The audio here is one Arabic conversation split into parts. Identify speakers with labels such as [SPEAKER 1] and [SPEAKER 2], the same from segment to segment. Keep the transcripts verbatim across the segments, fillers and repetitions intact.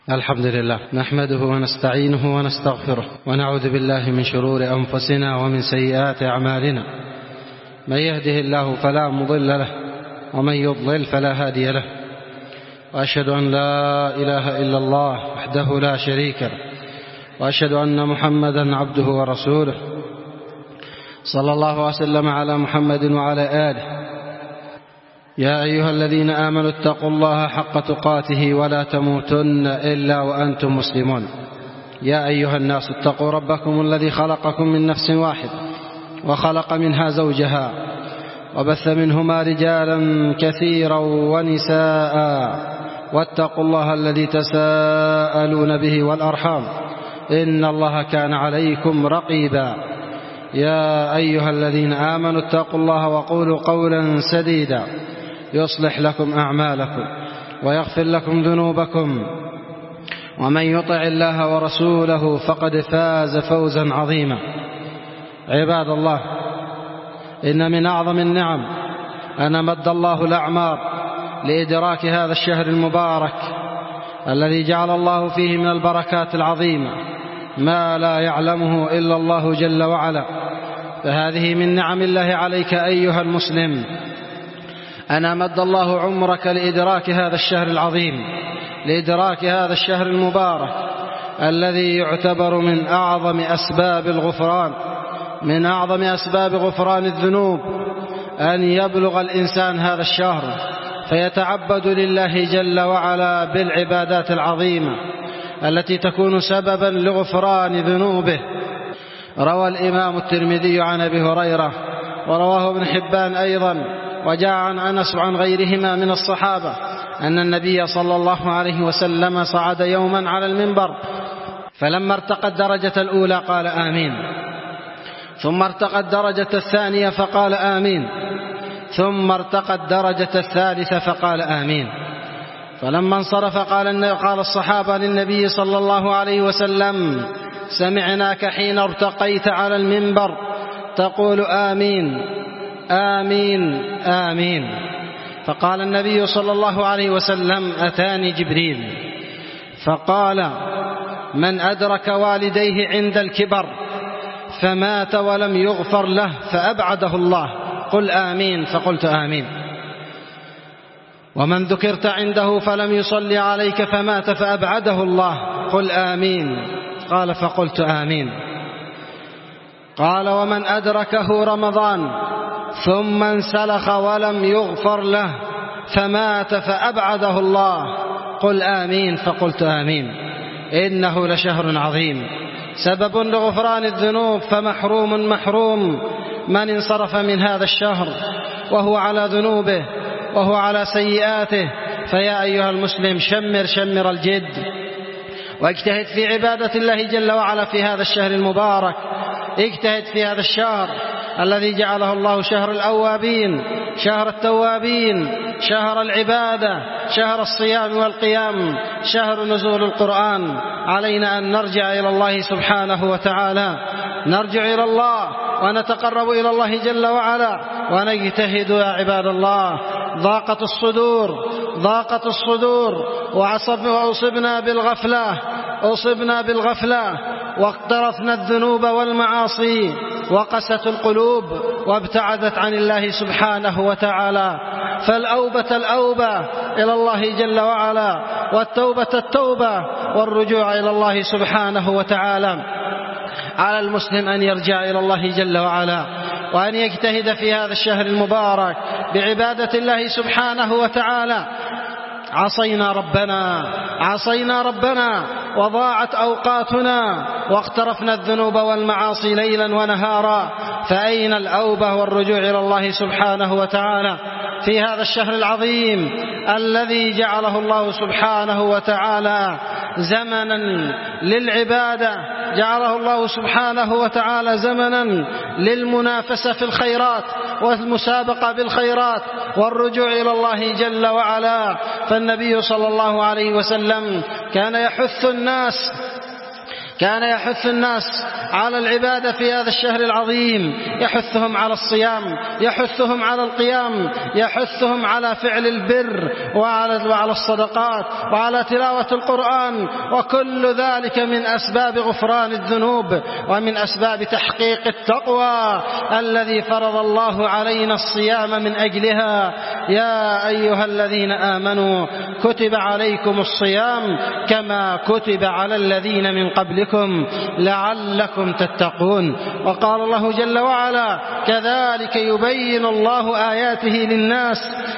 [SPEAKER 1] الحمد لله نحمده ونستعينه ونستغفره ونعوذ بالله من شرور أنفسنا ومن سيئات أعمالنا. من يهده الله فلا مضل له ومن يضلل فلا هادي له، وأشهد أن لا إله إلا الله وحده لا شريك له، وأشهد أن محمدا عبده ورسوله. صلى الله وسلم على محمد وعلى آله. يا أيها الذين آمنوا اتقوا الله حق تقاته ولا تموتن إلا وأنتم مسلمون. يا أيها الناس اتقوا ربكم الذي خلقكم من نفس واحدة وخلق منها زوجها وبث منهما رجالا كثيرا ونساء، واتقوا الله الذي تساءلون به والأرحام إن الله كان عليكم رقيبا. يا أيها الذين آمنوا اتقوا الله وقولوا قولا سديدا يصلح لكم أعمالكم ويغفر لكم ذنوبكم، ومن يطع الله ورسوله فقد فاز فوزا عظيما. عباد الله، إن من أعظم النعم أن مد الله الأعمار لإدراك هذا الشهر المبارك الذي جعل الله فيه من البركات العظيمة ما لا يعلمه إلا الله جل وعلا. فهذه من نعم الله عليك أيها المسلم، أن مد الله عمرك لإدراك هذا الشهر العظيم، لإدراك هذا الشهر المبارك الذي يعتبر من أعظم أسباب الغفران، من أعظم أسباب غفران الذنوب، أن يبلغ الإنسان هذا الشهر فيتعبد لله جل وعلا بالعبادات العظيمة التي تكون سببا لغفران ذنوبه. روى الإمام الترمذي عن أبي هريرة، ورواه ابن حبان أيضا، وجاء عن أنس وعن غيرهما من الصحابة أن النبي صلى الله عليه وسلم صعد يوما على المنبر، فلما ارتقى الدرجة الأولى قال آمين، ثم ارتقى الدرجة الثانية فقال آمين، ثم ارتقى الدرجة الثالثة فقال آمين. فلما انصرف قال قال الصحابة للنبي صلى الله عليه وسلم: سمعناك حين ارتقيت على المنبر تقول آمين آمين آمين. فقال النبي صلى الله عليه وسلم: أتاني جبريل فقال: من أدرك والديه عند الكبر فمات ولم يغفر له فأبعده الله، قل آمين، فقلت آمين. ومن ذكرت عنده فلم يصلي عليك فمات فأبعده الله، قل آمين، قال فقلت آمين. قال: ومن أدركه رمضان ثم انسلخ ولم يغفر له فمات فأبعده الله، قل آمين، فقلت آمين. إنه لشهر عظيم سبب لغفران الذنوب، فمحروم محروم من انصرف من هذا الشهر وهو على ذنوبه وهو على سيئاته. فيا أيها المسلم، شمر شمر الجد واجتهد في عبادة الله جل وعلا في هذا الشهر المبارك. اجتهد في هذا الشهر الذي جعله الله شهر الأوابين، شهر التوابين، شهر العبادة، شهر الصيام والقيام، شهر نزول القرآن. علينا أن نرجع إلى الله سبحانه وتعالى، نرجع إلى الله ونتقرب إلى الله جل وعلا ونجتهد يا عباد الله. ضاقت الصدور ضاقت الصدور وأصبنا بالغفلة أصبنا بالغفلة واقترفنا الذنوب والمعاصي، وقست القلوب وابتعدت عن الله سبحانه وتعالى. فالأوبة الأوبة إلى الله جل وعلا، والتوبة التوبة، والرجوع إلى الله سبحانه وتعالى. على المسلم أن يرجع إلى الله جل وعلا وأن يجتهد في هذا الشهر المبارك بعبادة الله سبحانه وتعالى. عصينا ربنا عصينا ربنا وضاعت أوقاتنا واقترفنا الذنوب والمعاصي ليلا ونهارا، فأين الأوبة والرجوع إلى الله سبحانه وتعالى في هذا الشهر العظيم الذي جعله الله سبحانه وتعالى زمنا للعبادة، جعله الله سبحانه وتعالى زمنا للمنافسة في الخيرات والمسابقة بالخيرات والرجوع إلى الله جل وعلا. فالنبي صلى الله عليه وسلم كان يحث الناس كان يحث الناس على العبادة في هذا الشهر العظيم، يحثهم على الصيام، يحثهم على القيام، يحثهم على فعل البر وعلى الصدقات وعلى تلاوة القرآن، وكل ذلك من أسباب غفران الذنوب ومن أسباب تحقيق التقوى الذي فرض الله علينا الصيام من أجلها. يا أيها الذين آمنوا كتب عليكم الصيام كما كتب على الذين من قبلكم لعلكم تتقون. وقال الله جل وعلا: كذلك يبين الله آياته للناس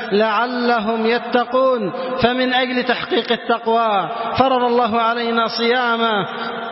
[SPEAKER 1] لعلهم يتقون. فمن أجل تحقيق التقوى فرض الله علينا صيامه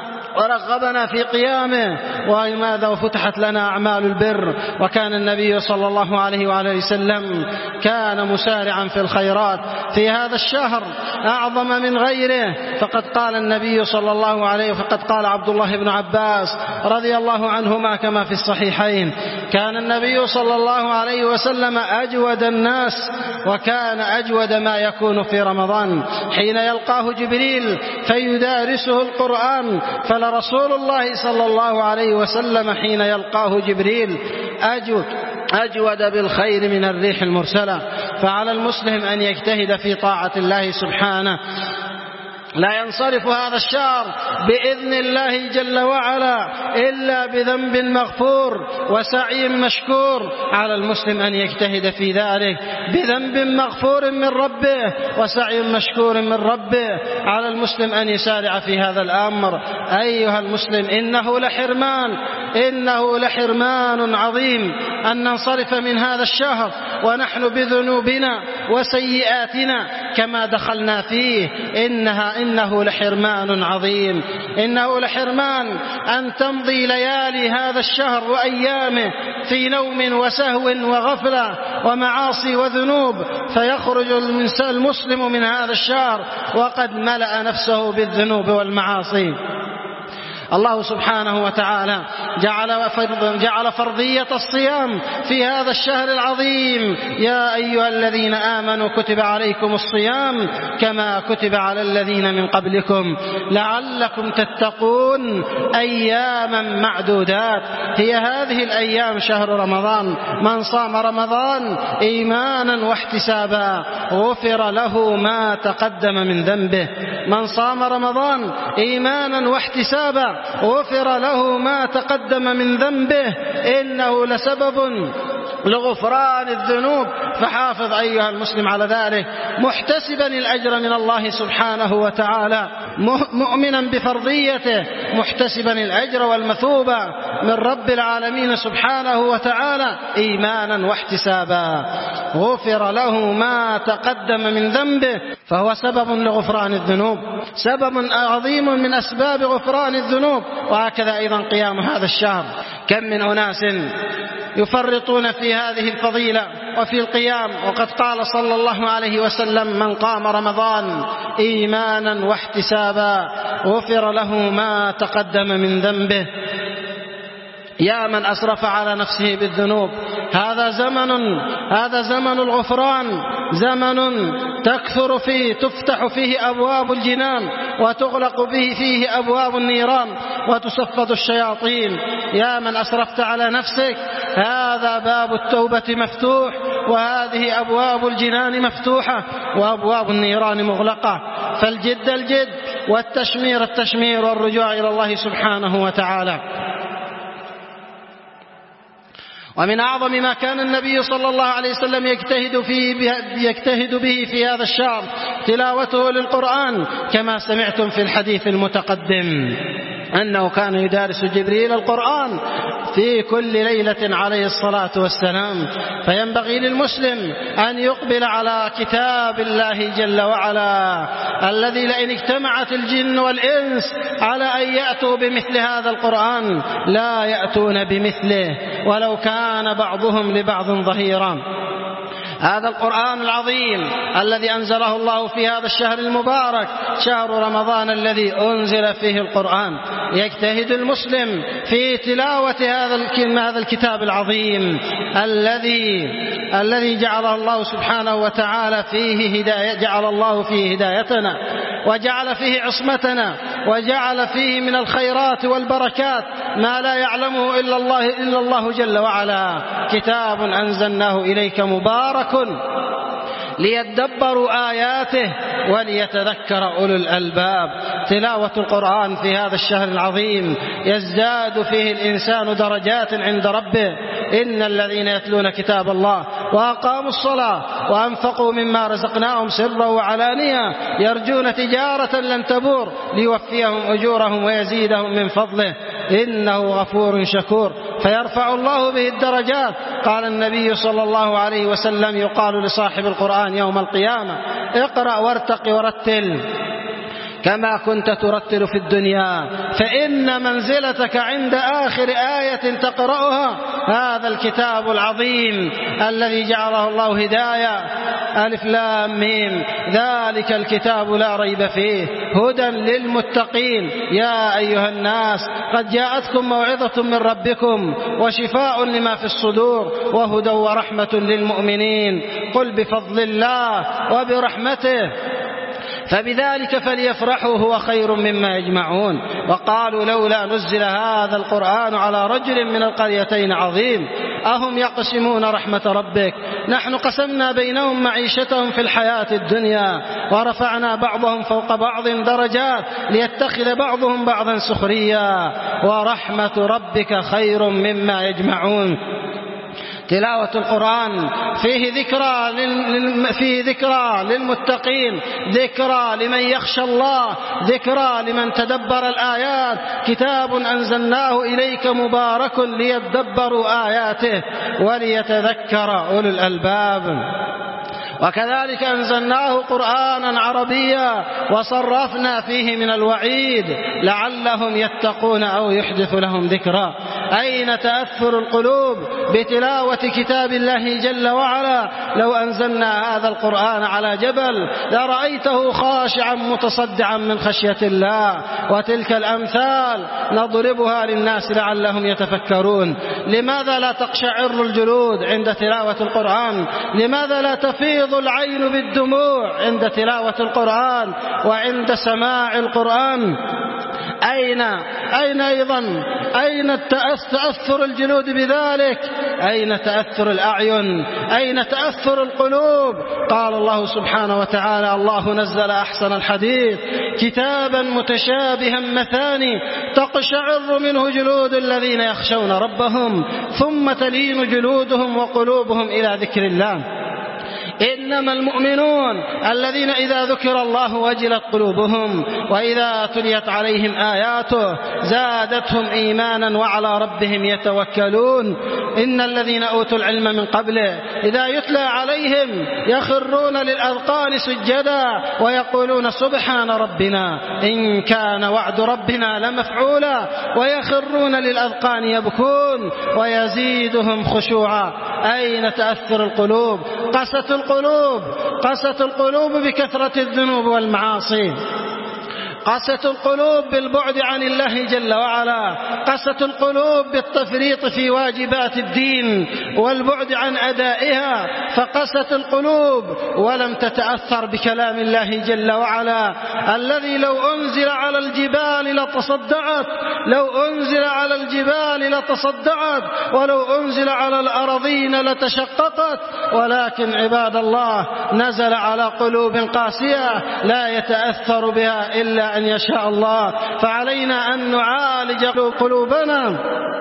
[SPEAKER 1] ورغبنا في قيامه، ولماذا وفتحت لنا أعمال البر. وكان النبي صلى الله عليه وعلى وسلم كان مسارعا في الخيرات في هذا الشهر أعظم من غيره. فقد قال النبي صلى الله عليه فقد قال عبد الله بن عباس رضي الله عنهما كما في الصحيحين: كان النبي صلى الله عليه وسلم أجود الناس، وكان أجود ما يكون في رمضان حين يلقاه جبريل فيدارسه القرآن. فلرسول الله صلى الله عليه وسلم حين يلقاه جبريل أجود أجود بالخير من الريح المرسلة. فعلى المسلم أن يجتهد في طاعة الله سبحانه، لا ينصرف هذا الشهر بإذن الله جل وعلا إلا بذنب مغفور وسعي مشكور. على المسلم أن يجتهد في ذلك بذنب مغفور من ربه وسعي مشكور من ربه. على المسلم أن يسارع في هذا الأمر. أيها المسلم، إنه لحرمان إنه لحرمان عظيم أن ننصرف من هذا الشهر ونحن بذنوبنا وسيئاتنا كما دخلنا فيه. إنها إنه لحرمان عظيم. إنه لحرمان أن تمضي ليالي هذا الشهر وأيامه في نوم وسهو وغفلة ومعاصي وذنوب، فيخرج المسلم من هذا الشهر وقد ملأ نفسه بالذنوب والمعاصي. الله سبحانه وتعالى جعل فرض جعل فرضية الصيام في هذا الشهر العظيم: يا أيها الذين آمنوا كتب عليكم الصيام كما كتب على الذين من قبلكم لعلكم تتقون أياما معدودات. هي هذه الأيام شهر رمضان. من صام رمضان إيمانا واحتسابا غفر له ما تقدم من ذنبه. من صام رمضان إيمانا واحتسابا غفر له ما تقدم من ذنبه، إنه لسبب لغفران الذنوب. فحافظ أيها المسلم على ذلك، محتسبا الأجر من الله سبحانه وتعالى، مؤمنا بفرضيته، محتسبا الأجر والمثوبة من رب العالمين سبحانه وتعالى إيمانا واحتسابا غفر له ما تقدم من ذنبه. فهو سبب لغفران الذنوب، سبب عظيم من أسباب غفران الذنوب. وهكذا أيضا قيام هذا الشهر. كم من أناس يفرطون في هذه الفضيلة وفي القيام، وقد قال صلى الله عليه وسلم: من قام رمضان إيمانا واحتسابا غفر له ما تقدم من ذنبه. يا من أسرف على نفسه بالذنوب، هذا زمن هذا زمن الغفران، زمن تكثر فيه تفتح فيه أبواب الجنان وتغلق به فيه أبواب النيران وتصفد الشياطين. يا من أسرفت على نفسك، هذا باب التوبة مفتوح، وهذه أبواب الجنان مفتوحة وأبواب النيران مغلقة. فالجد الجد والتشمير التشمير والرجوع إلى الله سبحانه وتعالى. ومن أعظم ما كان النبي صلى الله عليه وسلم يجتهد, فيه يجتهد به في هذا الشهر تلاوته للقرآن، كما سمعتم في الحديث المتقدم أنه كان يدارس جبريل القرآن في كل ليلة عليه الصلاة والسلام. فينبغي للمسلم أن يقبل على كتاب الله جل وعلا الذي لئن اجتمعت الجن والإنس على أن يأتوا بمثل هذا القرآن لا يأتون بمثله ولو كان بعضهم لبعض ظهيرا. هذا القرآن العظيم الذي أنزله الله في هذا الشهر المبارك، شهر رمضان الذي أنزل فيه القرآن، يجتهد المسلم في تلاوة هذا الكتاب العظيم الذي الذي جعل الله سبحانه وتعالى فيه هداية، جعل الله فيه هدايتنا وجعل فيه عصمتنا، وجعل فيه من الخيرات والبركات ما لا يعلمه إلا الله, إلا الله جل وعلا. كتاب أنزلناه إليك مبارك ليدبروا آياته وليتذكر أولو الألباب. تلاوة القرآن في هذا الشهر العظيم يزداد فيه الإنسان درجات عند ربه. إن الذين يتلون كتاب الله وأقاموا الصلاة وأنفقوا مما رزقناهم سرا وعلانية يرجون تجارة لن تبور ليوفيهم أجورهم ويزيدهم من فضله إنه غفور شكور. فيرفع الله به الدرجات. قال النبي صلى الله عليه وسلم: يقال لصاحب القرآن يوم القيامة: اقرأ وارتق ورتل كما كنت ترتل في الدنيا، فإن منزلتك عند آخر آية تقرأها هذا الكتاب العظيم الذي جعله الله هداية. ألف لام ميم، ذلك الكتاب لا ريب فيه هدى للمتقين. يا أيها الناس قد جاءتكم موعظة من ربكم وشفاء لما في الصدور وهدى ورحمة للمؤمنين. قل بفضل الله وبرحمته فبذلك فليفرحوا هو خير مما يجمعون. وقالوا لولا نزل هذا القرآن على رجل من القريتين عظيم أهم يقسمون رحمة ربك نحن قسمنا بينهم معيشتهم في الحياة الدنيا ورفعنا بعضهم فوق بعض درجات ليتخذ بعضهم بعضا سخريا ورحمة ربك خير مما يجمعون. تلاوة القرآن فيه ذكرى فيه ذكرى للمتقين، ذكرى لمن يخشى الله، ذكرى لمن تدبر الآيات. كتاب أنزلناه إليك مبارك ليدبروا آياته وليتذكر أولو الألباب. وكذلك أنزلناه قرآنا عربيا وصرفنا فيه من الوعيد لعلهم يتقون أو يحدث لهم ذكرا. أين تأثر القلوب بتلاوة كتاب الله جل وعلا؟ لو أنزلنا هذا القرآن على جبل لرأيته خاشعا متصدعا من خشية الله. وتلك الأمثال نضربها للناس لعلهم يتفكرون. لماذا لا تقشعر الجلود عند تلاوة القرآن؟ لماذا لا تفيض العين بالدموع عند تلاوة القرآن وعند سماع القرآن؟ أين أين أيضا أين تأثر الجلود بذلك؟ أين تأثر الأعين؟ أين تأثر القلوب؟ قال الله سبحانه وتعالى: الله نزل أحسن الحديث كتابا متشابها مثاني تقشعر منه جلود الذين يخشون ربهم ثم تلين جلودهم وقلوبهم إلى ذكر الله. إنما المؤمنون الذين إذا ذكر الله وجلت قلوبهم وإذا تليت عليهم آياته زادتهم إيمانا وعلى ربهم يتوكلون. إن الذين أوتوا العلم من قبله إذا يتلى عليهم يخرون للأذقان سجدا ويقولون سبحان ربنا إن كان وعد ربنا لمفعولا ويخرون للأذقان يبكون ويزيدهم خشوعا. أين تأثر القلوب؟ قست القلوب قست القلوب بكثرة الذنوب والمعاصي، قست القلوب بالبعد عن الله جل وعلا، قست القلوب بالتفريط في واجبات الدين والبعد عن أدائها، فقست القلوب ولم تتأثر بكلام الله جل وعلا الذي لو أنزل على الجبال لتصدعت، لو أنزل على الجبال لتصدعت ولو أنزل على الأراضين لتشققت، ولكن عباد الله نزل على قلوب قاسية لا يتأثر بها إلا أن يشاء الله. فعلينا أن نعالج قلوبنا.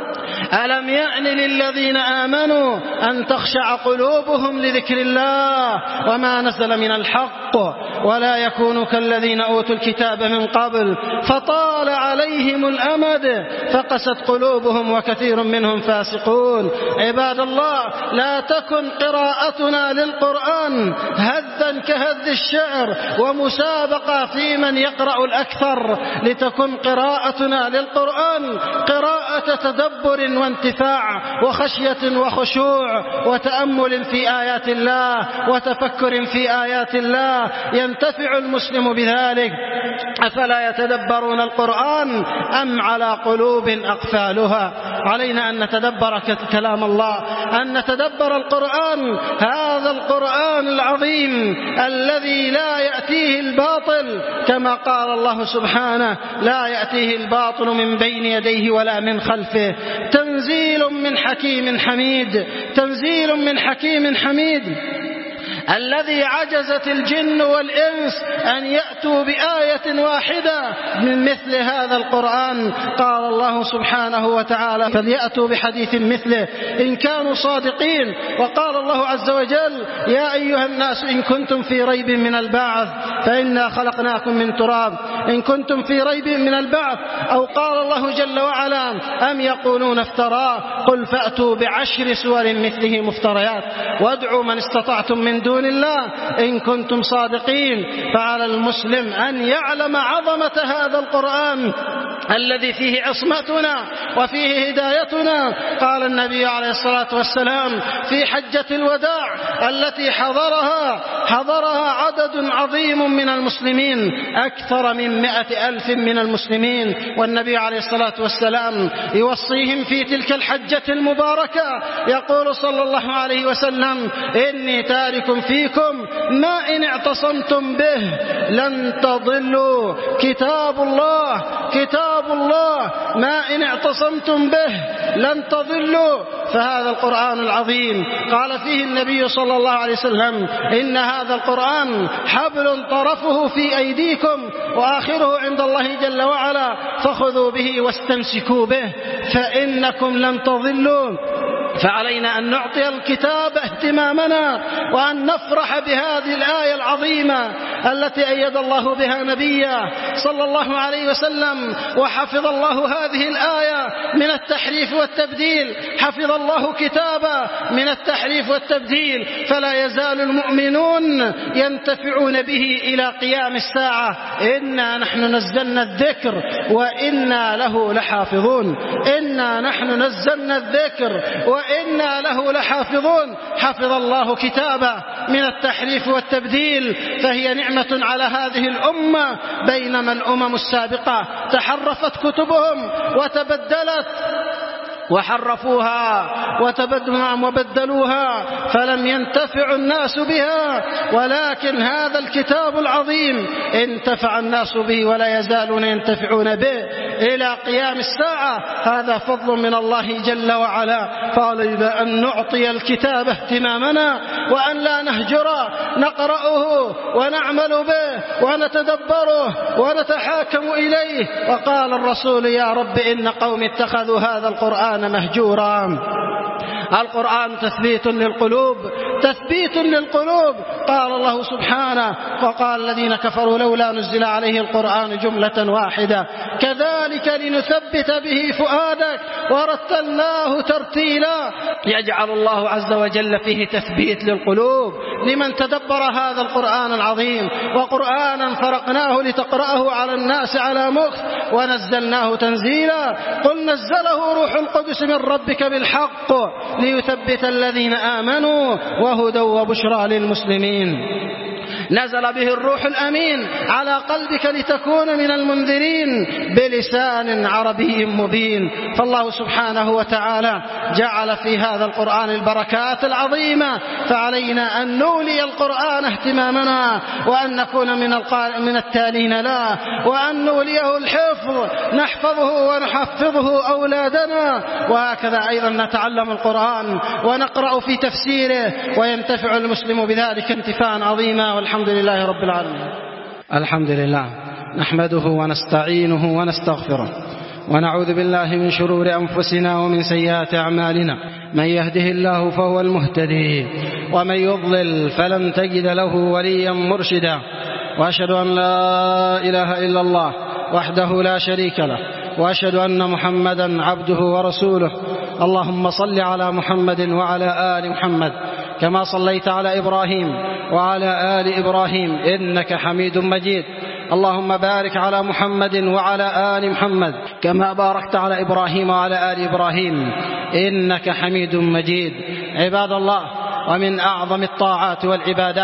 [SPEAKER 1] ألم يأن للذين آمنوا أن تخشع قلوبهم لذكر الله وما نزل من الحق ولا يكونوا كالذين أوتوا الكتاب من قبل فطال عليهم الأمد فقست قلوبهم وكثير منهم فاسقون. عباد الله، لا تكن قراءتنا للقرآن هذا كهذ الشعر ومسابقة في من يقرأ الأكثر، لتكن قراءتنا للقرآن قراءة تدبر وانتفاع وخشية وخشوع وتأمل في آيات الله وتفكر في آيات الله ينتفع المسلم بذلك. أفلا يتدبرون القرآن أم على قلوب أقفالها؟ علينا أن نتدبر كلام الله، أن نتدبر القرآن، هذا القرآن العظيم الذي لا يأتيه الباطل، كما قال الله سبحانه: لا يأتيه الباطل من بين يديه ولا من خلفه، تنزيل من حكيم حميد، تنزيل من حكيم حميد، الذي عجزت الجن والإنس أن يأتوا بآية واحدة من مثل هذا القرآن. قال الله سبحانه وتعالى: فليأتوا بحديث مثله إن كانوا صادقين. وقال الله عز وجل: يا أيها الناس إن كنتم في ريب من البعث فإنا خلقناكم من تراب، إن كنتم في ريب من البعث. أو قال الله جل وعلا: أم يقولون افتراه قل فأتوا بعشر سور مثله مفتريات وادعوا من استطعتم من دون الله إن كنتم صادقين. فعلى المسلم أن يعلم عظمة هذا القرآن الذي فيه عصمتنا وفيه هدايتنا. قال النبي عليه الصلاة والسلام في حجة الوداع التي حضرها حضرها عدد عظيم من المسلمين، أكثر من مئة ألف من المسلمين، والنبي عليه الصلاة والسلام يوصيهم في تلك الحجة المباركة، يقول صلى الله عليه وسلم: إني تارك فيكم ما إن اعتصمتم به لن تضلوا، كتاب الله كتاب الله ما إن اعتصمتم به لن تضلوا. فهذا القرآن العظيم قال فيه النبي صلى الله عليه وسلم: إن هذا القرآن حبل طرفه في أيديكم وآخره عند الله جل وعلا، فخذوا به واستمسكوا به فإنكم لن تضلوا. فعلينا أن نعطي الكتاب اهتمامنا وأن نفرح بهذه الآية العظيمة التي أيد الله بها نبيه صلى الله عليه وسلم، وحفظ الله هذه الآية من التحريف والتبديل، حفظ الله كتابه من التحريف والتبديل، فلا يزال المؤمنون ينتفعون به إلى قيام الساعة. إنا نحن نزلنا الذكر وإنا له لحافظون، إنا نحن نزلنا الذكر وإنا له لحافظون. حفظ الله كتابه من التحريف والتبديل، فهي نعمة على هذه الأمة، بينما الأمم السابقة تحرفت كتبهم وتبدلت وحرفوها وتبدلوا وبدلوها فلم ينتفع الناس بها، ولكن هذا الكتاب العظيم انتفع الناس به ولا يزالون ينتفعون به إلى قيام الساعة. هذا فضل من الله جل وعلا. فعلينا أن نعطي الكتاب اهتمامنا وأن لا نهجر، نقرأه ونعمل به ونتدبره ونتحاكم إليه. وقال الرسول: يا رب إن قوم اتخذوا هذا القرآن مهجورا. القرآن تثبيت للقلوب، تثبيت للقلوب. قال الله سبحانه: وقال الذين كفروا لولا نزل عليه القرآن جملة واحدة كذلك لنثبت به فؤادك ورتلناه ترتيلا. يجعل الله عز وجل فيه تثبيت للقلوب لمن تدبر هذا القرآن العظيم. وقرآنا فرقناه لتقرأه على الناس على مكث ونزلناه تنزيلا. قل نزله روح القدس من ربك بالحق ليثبت الذين آمنوا وهدى وبشرى للمسلمين. نزل به الروح الأمين على قلبك لتكون من المنذرين بلسان عربي مبين. فالله سبحانه وتعالى جعل في هذا القرآن البركات العظيمة، فعلينا أن نولي القرآن اهتمامنا وأن نكون من من التالين له، وأن نوليه الحفظ، نحفظه ونحفظه أولادنا، وهكذا أيضا نتعلم القرآن ونقرأ في تفسيره وينتفع المسلم بذلك انتفاعا عظيما. والحمد لله رب العالمين. الحمد لله نحمده ونستعينه ونستغفره ونعوذ بالله من شرور أنفسنا ومن سيئات أعمالنا. من يهده الله فهو المهتدي ومن يضلل فلن تجد له وليا مرشدا. وأشهد أن لا إله إلا الله وحده لا شريك له، وأشهد أن محمدا عبده ورسوله. اللهم صل على محمد وعلى آل محمد كما صليت على إبراهيم وعلى آل إبراهيم إنك حميد مجيد. اللهم بارك على محمد وعلى آل محمد كما باركت على إبراهيم وعلى آل إبراهيم إنك حميد مجيد. عباد الله، ومن أعظم الطاعات والعبادات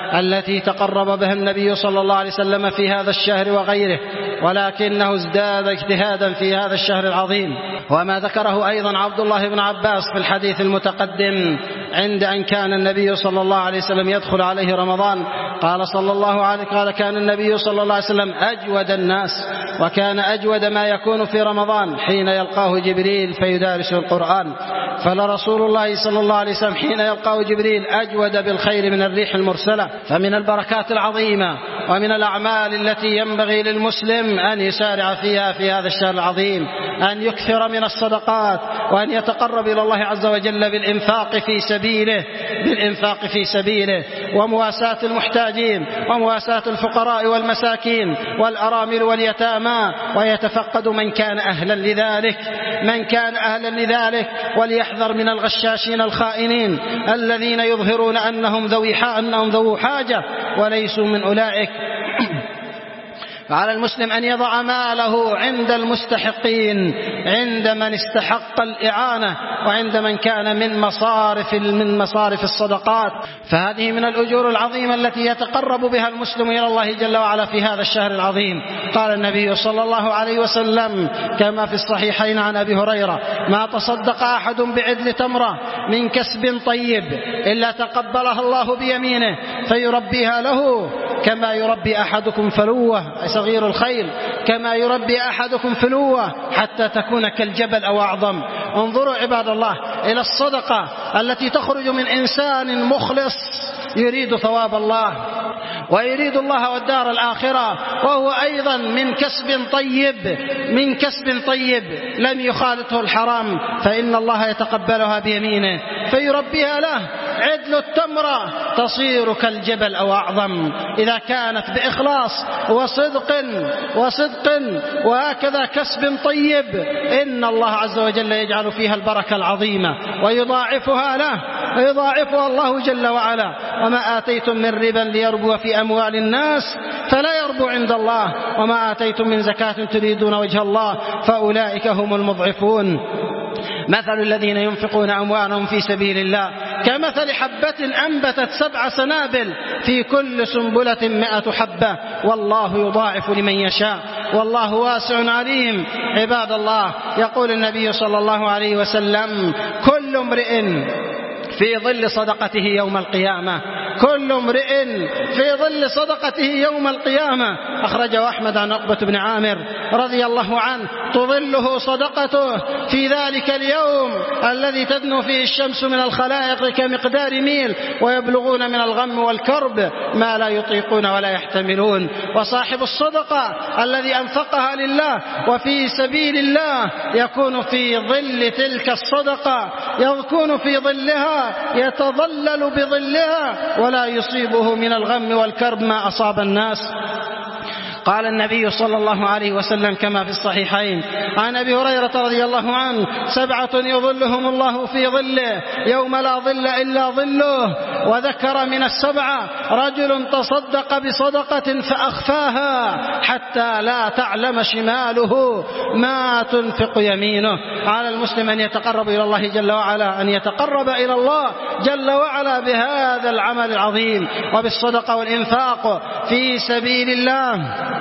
[SPEAKER 1] التي تقرب بها النبي صلى الله عليه وسلم في هذا الشهر وغيره، ولكنه ازداد اجتهادا في هذا الشهر العظيم. وما ذكره أيضا عبد الله بن عباس في الحديث المتقدم عند أن كان النبي صلى الله عليه وسلم يدخل عليه رمضان، قال صلى الله عليه قال كان النبي صلى الله عليه وسلم أجود الناس، وكان أجود ما يكون في رمضان حين يلقاه جبريل فيدارسه القرآن. فلرسول الله صلى الله عليه وسلم حين يلقاه جبريل أجود بالخير من الريح المرسلة. فمن البركات العظيمة ومن الأعمال التي ينبغي للمسلم أن يسارع فيها في هذا الشهر العظيم أن يكثر من الصدقات، وأن يتقرب إلى الله عز وجل بالإنفاق في سبيله بالإنفاق في سبيله ومواساة المحتاجين ومواساة الفقراء والمساكين والأرامل واليتامى، ويتفقد من كان أهلا لذلك من كان أهلا لذلك وليحذر من الغشاشين الخائنين الذين يظهرون أنهم ذوي أنهم ذو حاجة وليسوا من أولئك. فعلى المسلم أن يضع ماله عند المستحقين، عند من استحق الإعانة، وعند من كان من مصارف من مصارف الصدقات. فهذه من الأجور العظيمة التي يتقرب بها المسلم إلى الله جل وعلا في هذا الشهر العظيم. قال النبي صلى الله عليه وسلم كما في الصحيحين عن أبي هريرة: ما تصدق أحد بعدل تمرة من كسب طيب إلا تقبلها الله بيمينه فيربيها له كما يربي أحدكم فلوة صغير الخيل كما يربي أحدكم فلوة حتى تكون كالجبل أو أعظم. انظروا عباد الله إلى الصدقة التي تخرج من إنسان مخلص يريد ثواب الله ويريد الله والدار الآخرة، وهو أيضا من كسب طيب من كسب طيب لم يخالطه الحرام، فإن الله يتقبلها بيمينه فيربيها له. عدل التمرة تصير كالجبل أو أعظم إذا كانت بإخلاص وصدق وصدق وهكذا كسب طيب، إن الله عز وجل يجعل فيها البركة العظيمة ويضاعفها له ويضاعفها الله جل وعلا. وما آتيتم من ربا ليربو في أموال الناس فلا يربو عند الله، وما آتيتم من زكاة تريدون وجه الله فأولئك هم المضعفون. مثل الذين ينفقون أموالهم في سبيل الله كمثل حبة أنبتت سبع سنابل في كل سنبلة مائة حبة والله يضاعف لمن يشاء والله واسع عليم. عباد الله، يقول النبي صلى الله عليه وسلم: كل امرئ في ظل صدقته يوم القيامة كل امرئ في ظل صدقته يوم القيامة. أخرجه أحمد عن عقبة بن عامر رضي الله عنه: تظله صدقته في ذلك اليوم الذي تدنو فيه الشمس من الخلائق كمقدار ميل، ويبلغون من الغم والكرب ما لا يطيقون ولا يحتملون. وصاحب الصدقة الذي أنفقها لله وفي سبيل الله يكون في ظل تلك الصدقة يكون في ظلها يتظلل بظلها ولا يصيبه من الغم والكرب ما أصاب الناس. قال النبي صلى الله عليه وسلم كما في الصحيحين عن أبي هريرة رضي الله عنه: سبعة يظلهم الله في ظله يوم لا ظل إلا ظله. وذكر من السبعة: رجل تصدق بصدقة فأخفاها حتى لا تعلم شماله ما تنفق يمينه. على المسلم أن يتقرب إلى الله جل وعلا أن يتقرب إلى الله جل وعلا بهذا العمل العظيم وبالصدقة والإنفاق في سبيل الله،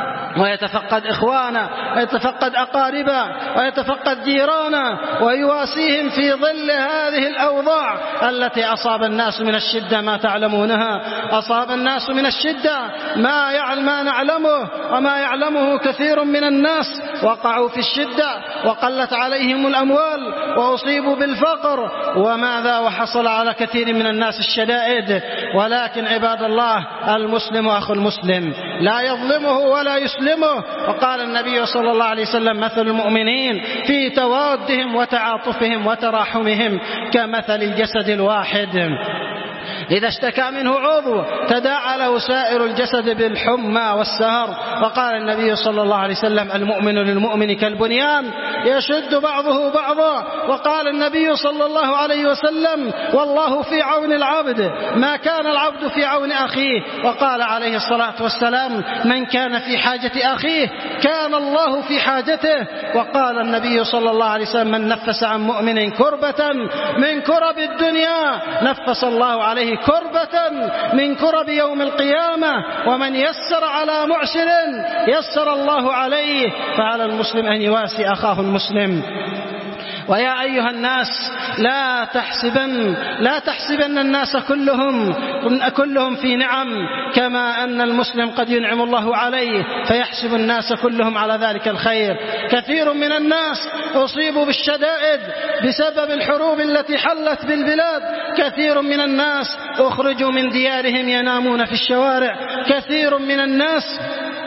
[SPEAKER 1] ويتفقد إخوانا ويتفقد أقاربا ويتفقد جيرانا ويواسيهم في ظل هذه الأوضاع التي أصاب الناس من الشدة ما تعلمونها. أصاب الناس من الشدة ما يعلم ما نعلمه وما يعلمه كثير من الناس، وقعوا في الشدة وقلت عليهم الأموال وأصيبوا بالفقر وماذا وحصل على كثير من الناس الشدائد. ولكن عباد الله، المسلم أخو المسلم لا يظلمه ولا يسلمه. وقال النبي صلى الله عليه وسلم: مثل المؤمنين في توادهم وتعاطفهم وتراحمهم كمثل الجسد الواحد إذا اشتكى منه عضو تداعى له سائر الجسد بالحمى والسهر. وقال النبي صلى الله عليه وسلم: المؤمن للمؤمن كالبنيان يشد بعضه بعضا. وقال النبي صلى الله عليه وسلم: والله في عون العبد ما كان العبد في عون أخيه. وقال عليه الصلاة والسلام: من كان في حاجة أخيه كان الله في حاجته. وقال النبي صلى الله عليه وسلم: من نفس عن مؤمن كربة من كرب الدنيا نفس الله عليه عليه كربة من كرب يوم القيامة، ومن يسر على معسر يسر الله عليه، فعلى المسلم أن يواسي أخاه المسلم. ويا أيها الناس لا تحسبن لا تحسبن الناس كلهم كلهم في نعم، كما أن المسلم قد ينعم الله عليه فيحسب الناس كلهم على ذلك الخير. كثير من الناس أصيبوا بالشدائد بسبب الحروب التي حلت بالبلاد، كثير من الناس أخرجوا من ديارهم ينامون في الشوارع، كثير من الناس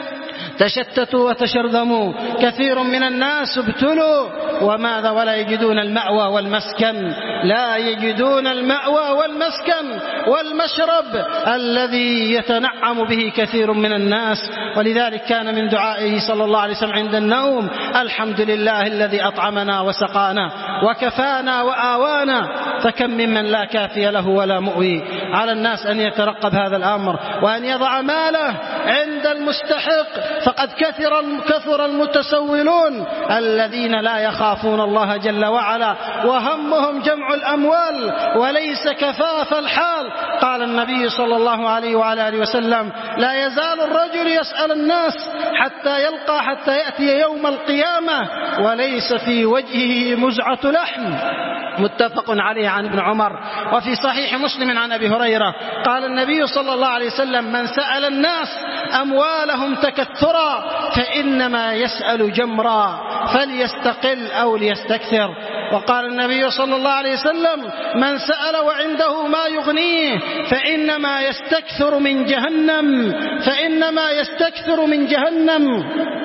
[SPEAKER 1] تشتتوا وتشرذموا، كثير من الناس ابتلوا وماذا ولا يجدون المأوى والمسكن، لا يجدون المأوى والمسكن والمشرب الذي يتنعم به كثير من الناس. ولذلك كان من دعائه صلى الله عليه وسلم عند النوم: الحمد لله الذي أطعمنا وسقانا وكفانا وآوانا. فكم ممن لا كافي له ولا مؤوي. على الناس أن يترقب هذا الأمر، وأن يضع ماله عند المستحق، فقد كثر كثر المتسولون الذين لا يخافون الله جل وعلا، وهمهم جمع الأموال وليس كفاف الحال. قال النبي صلى الله عليه وعلى آله وسلم: لا يزال الرجل يسأل الناس حتى يلقى حتى يأتي يوم القيامة وليس في وجهه مزعة لحم. متفق عليه عن ابن عمر. وفي صحيح مسلم عن أبي هريرة قال النبي صلى الله عليه وسلم: من سأل الناس أموالهم تكثرا فإنما يسأل جمرا، فليستقل أو ليستكثر. وقال النبي صلى الله عليه وسلم: من سأل وعنده ما يغنيه فإنما يستكثر من جهنم فإنما يستكثر من جهنم.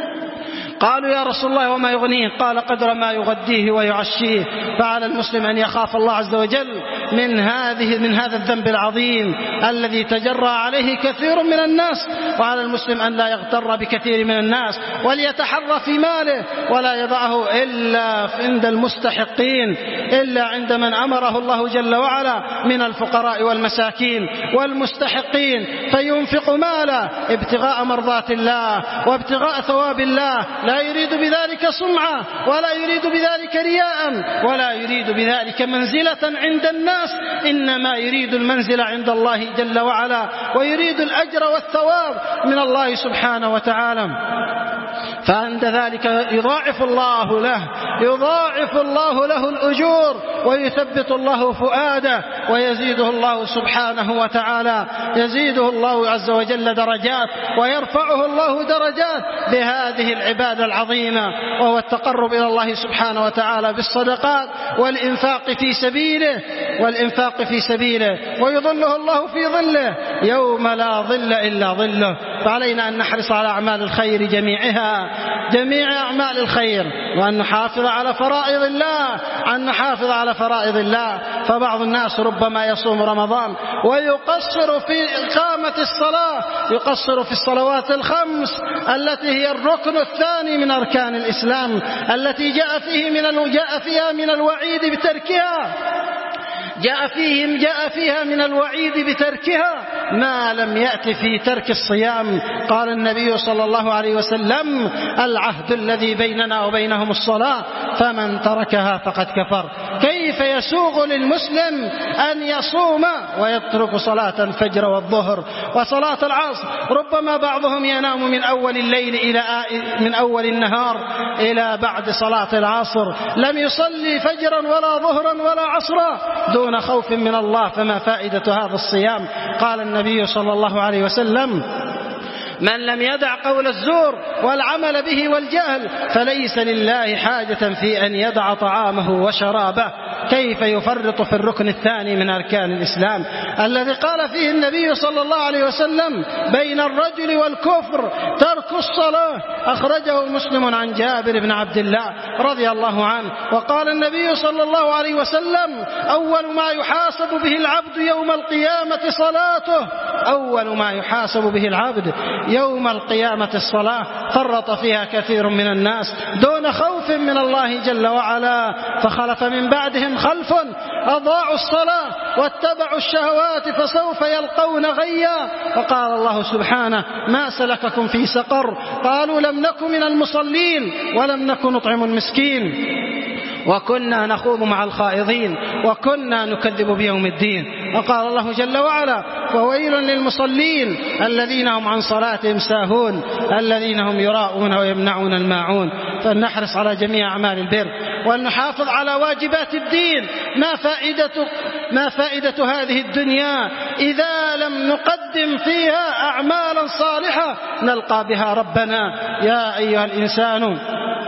[SPEAKER 1] قالوا: يا رسول الله وما يغنيه؟ قال: قدر ما يغديه ويعشيه. فعلى المسلم أن يخاف الله عز وجل من هذه من هذا الذنب العظيم الذي تجرى عليه كثير من الناس، وعلى المسلم أن لا يغتر بكثير من الناس، وليتحرى في ماله ولا يضعه إلا عند المستحقين، إلا عند من أمره الله جل وعلا من الفقراء والمساكين والمستحقين، فينفق ماله ابتغاء مرضات الله وابتغاء ثواب الله، لا يريد بذلك سمعة ولا يريد بذلك رياء ولا يريد بذلك منزلة عند الناس، إنما يريد المنزلة عند الله جل وعلا، ويريد الأجر والثواب من الله سبحانه وتعالى. فعند ذلك يضاعف الله له يضاعف الله له الأجور، ويثبت الله فؤاده، ويزيده الله سبحانه وتعالى يزيده الله عز وجل درجات، ويرفعه الله درجات بهذه العبادة العظيمة، وهو التقرب إلى الله سبحانه وتعالى بالصدقات والإنفاق في سبيله والإنفاق في سبيله ويظله الله في ظله يوم لا ظل إلا ظله. فعلينا أن نحرص على أعمال الخير جميعها جميع أعمال الخير، وأن نحافظ على فرائض الله أن نحافظ على فرائض الله. فبعض الناس ربما يصوم رمضان ويقصر في إقامة الصلاة، يقصر في الصلوات الخمس التي هي الركن الثاني من أركان الإسلام، التي جاء فيه من جاء فيها من الوعيد بتركها جاء فيهم جاء فيها من الوعيد بتركها ما لم يأت في ترك الصيام. قال النبي صلى الله عليه وسلم: العهد الذي بيننا وبينهم الصلاة، فمن تركها فقد كفر. كيف يسوغ للمسلم أن يصوم ويترك صلاة الفجر والظهر وصلاة العصر؟ ربما بعضهم ينام من أول الليل إلى من أول النهار إلى بعد صلاة العصر، لم يصلي فجرا ولا ظهرا ولا عصرا دون خوف من الله، فما فائدة هذا الصيام؟ قال النبي صلى الله عليه وسلم: من لم يدع قول الزور والعمل به والجهل فليس لله حاجة في أن يدع طعامه وشرابه. كيف يفرط في الركن الثاني من أركان الإسلام الذي قال فيه النبي صلى الله عليه وسلم: بين الرجل والكفر ترك الصلاة. أخرجه مسلم عن جابر بن عبد الله رضي الله عنه. وقال النبي صلى الله عليه وسلم: أول ما يحاسب به العبد يوم القيامة صلاته أول ما يحاسب به العبد يوم القيامة الصلاة. فرط فيها كثير من الناس دون خوف من الله جل وعلا، فخلف من بعدهم خلف أضاعوا الصلاة واتبعوا الشهوات فسوف يلقون غيا. وقال الله سبحانه: ما سلككم في سقر؟ قالوا: لم نكن من المصلين ولم نكن نطعم المسكين وكنا نخوض مع الخائضين وكنا نكذب بيوم الدين. وقال الله جل وعلا: فويل للمصلين الذين هم عن صلاتهم ساهون الذين هم يراءون ويمنعون الماعون. فلنحرص على جميع أعمال البر ولنحافظ على واجبات الدين. ما فائدة, ما فائدة هذه الدنيا إذا لم نقدم فيها أعمالا صالحة نلقى بها ربنا. يا أيها الإنسان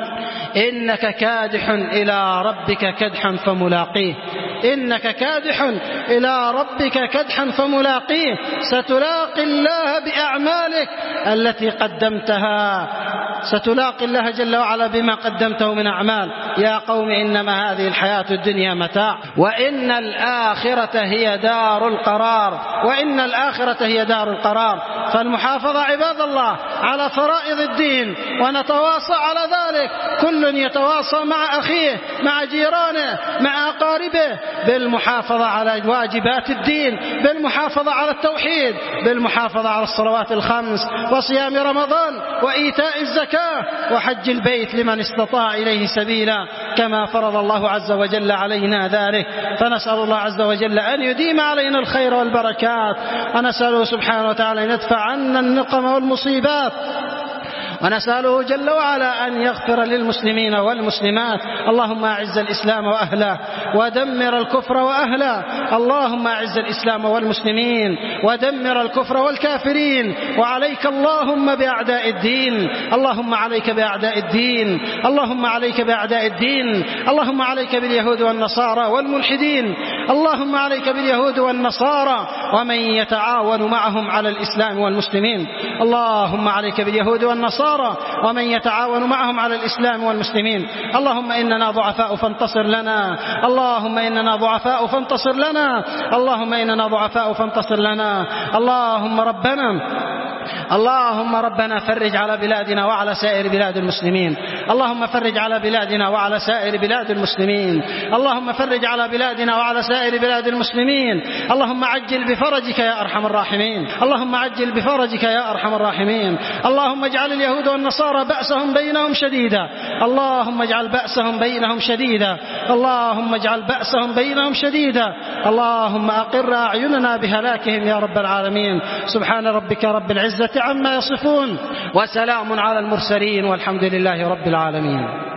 [SPEAKER 1] إنك كادح إلى ربك كدحا فملاقيه إنك كادح إلى ربك كدحا فملاقيه ستلاقي الله بأعمالك التي قدمتها ستلاقي الله جل وعلا بما قدمته من أعمال. يا قوم إنما هذه الحياة الدنيا متاع وإن الآخرة هي دار القرار وإن الآخرة هي دار القرار. فالمحافظة عباد الله على فرائض الدين ونتواصى على ذلك. كل يتواصى مع أخيه مع جيرانه مع أقاربه بالمحافظة على واجبات الدين بالمحافظة على التوحيد بالمحافظة على الصلوات الخمس وصيام رمضان وإيتاء الزكاة وحج البيت لمن استطاع إليه سبيلا كما فرض الله عز وجل علينا ذلك. فنسأل الله عز وجل أن يديم علينا الخير والبركات ونسأله سبحانه وتعالى أن يدفع عنا النقم والمصيبات ونسأله جل وعلا أن يغفر للمسلمين والمسلمات. اللهم أعز الإسلام وأهله ودمر الكفر وأهله. اللهم أعز الإسلام والمسلمين ودمر الكفر والكافرين. وعليك اللهم بأعداء الدين اللهم عليك بأعداء الدين اللهم عليك بأعداء الدين اللهم عليك باليهود والنصارى والملحدين. اللهم عليك باليهود والنصارى ومن يتعاون معهم على الإسلام والمسلمين. اللهم عليك باليهود والنصارى ومن يتعاون معهم على الإسلام والمسلمين. اللهم إننا ضعفاء فانتصر لنا اللهم إننا ضعفاء فانتصر لنا اللهم إننا ضعفاء فانتصر لنا. اللهم ربنا اللهم ربنا فرج على بلادنا وعلى سائر بلاد المسلمين. اللهم فرج على بلادنا وعلى سائر بلاد المسلمين. اللهم فرج على بلادنا وعلى سائر بلاد المسلمين. اللهم عجل بفرجك يا أرحم الراحمين. اللهم عجل بفرجك يا أرحم الراحمين. اللهم اجعل اليهود والنصارى بأسهم بينهم شديدا اللهم اجعل بأسهم بينهم شديدا اللهم اجعل بأسهم بينهم شديدا. اللهم أقر أعيننا بهلاكهم يا رب العالمين. سبحان ربك رب العزة عما يصفون وسلام على المرسلين والحمد لله رب العالمين.